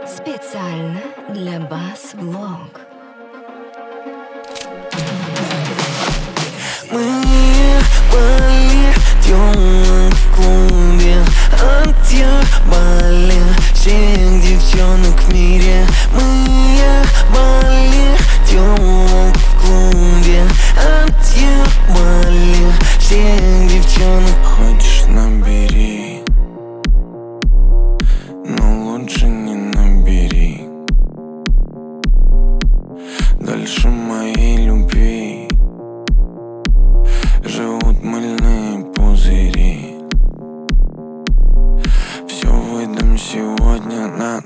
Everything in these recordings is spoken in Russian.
Специально для Бас-Влог. Мы пойдем в клубе от всех девчонок в мире. Мы пойдем в клубе от всех девчонок. Хочешь, набери, но лучше не набери. Дальше моей любви живут мыльные пузыри. Все выдам сегодня, на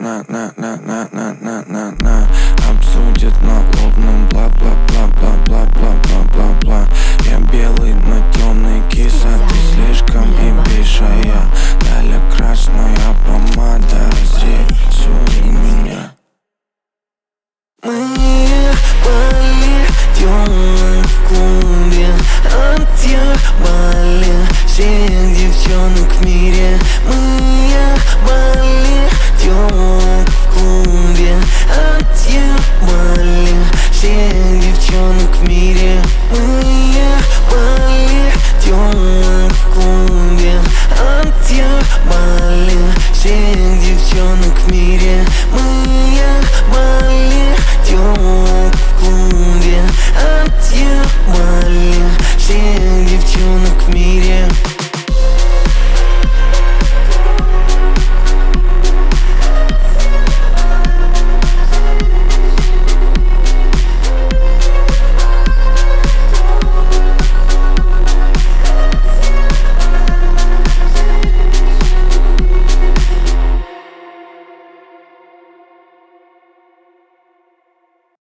обсудят на лобном, бла-бла-бла-бла-бла-бла-бла. Я белый, но темный киса, ты слишком и бешая. Далее красная помада, разрисуй меня. Мы пойдем в клубе от всех девчонок в мире. Мы пойдем в клубе от всех девчонок в мире. Мы пойдем в клубе от всех девчонок в мире. Мы